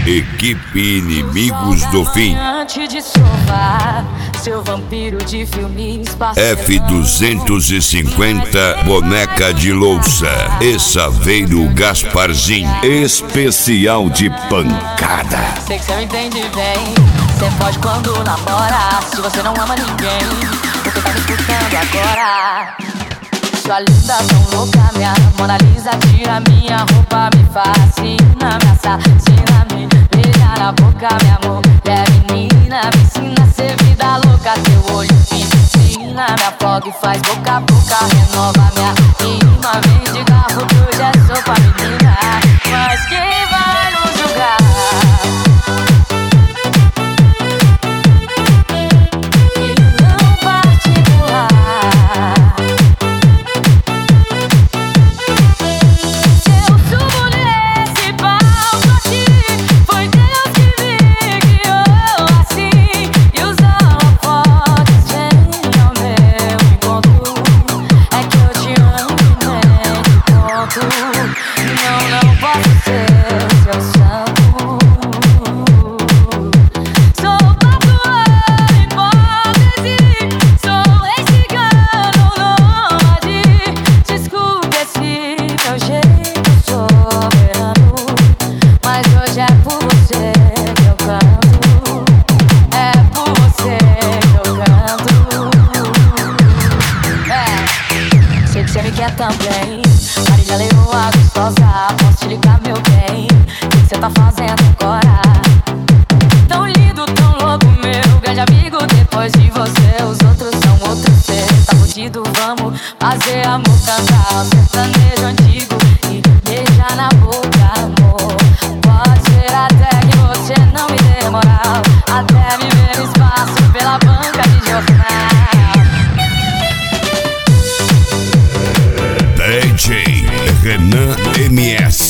Equipe Inimigos do Fim. Antes de sovar, seu vampiro de filmes F250 Boneca de Louça e Saveiro Gasparzinho. Especial de pancada. Sei que cê me entende bem. Cê pode quando namora, se você não ama ninguém, porque tá me escutando agora. Sua linda, tão louca, minha Mona Lisa, tira minha roupa, me fascina, me assassina, me beija na boca, minha mulher menina, me ensina a ser vida louca, teu olho me ensina, me afoga e faz boca a boca, renova minha rima, vem de garro que hoje é sopa menina, mas quem vai nos julgar? Cê me quer também, Marília Leoa gostosa, posso te ligar meu bem, o que cê tá fazendo agora? Tão lindo, tão louco, meu grande amigo, depois de você os outros são outros, cê tá fudido, vamos fazer amor, cantar o sertanejo antigo e beijar na boca, amor. Pode ser até que você não me dê moral, até me ver no espaço pela banca de jornal. DJ Renan MS.